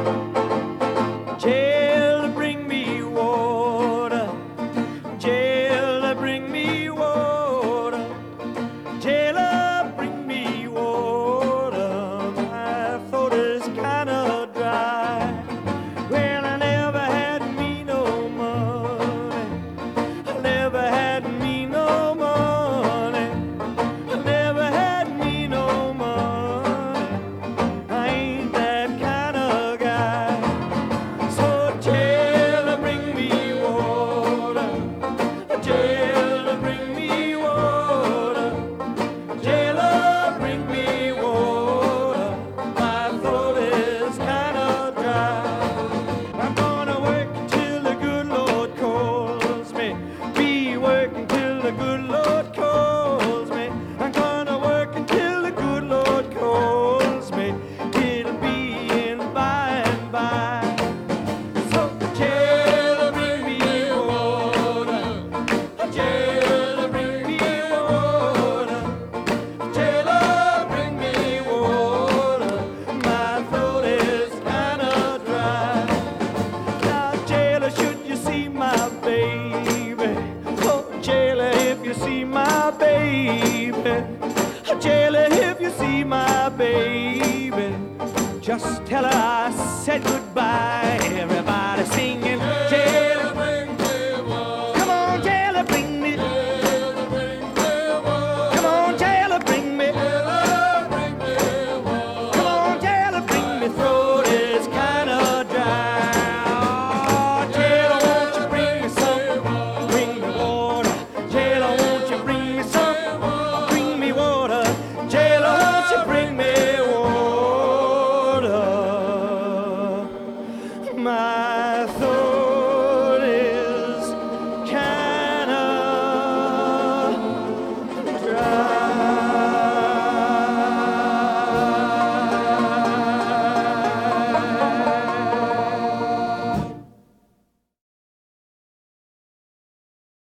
Jailer, bring me water. Jailer, bring me water. Jailer, bring me water. My throat is kinda dry. Well, I never had me no money. I never had me no money. I never had me no money. I ain't that kind of guy. So jailer, bring me water. Jailer, bring me water. Jailer, bring me water. My throat is kind of dry. I'm gonna work till the good Lord calls me. Be working till the good Lord calls me. I'm gonna work until the good Lord calls me. It'll be in by and by. So jailer, bring me water. Jailer, bring me water. Jailer, bring me water. My throat is kinda dry. Now, jailer, should you see my baby? Oh, jailer, if you see my baby. Jailer, if you see my baby, just tell her I said goodbye.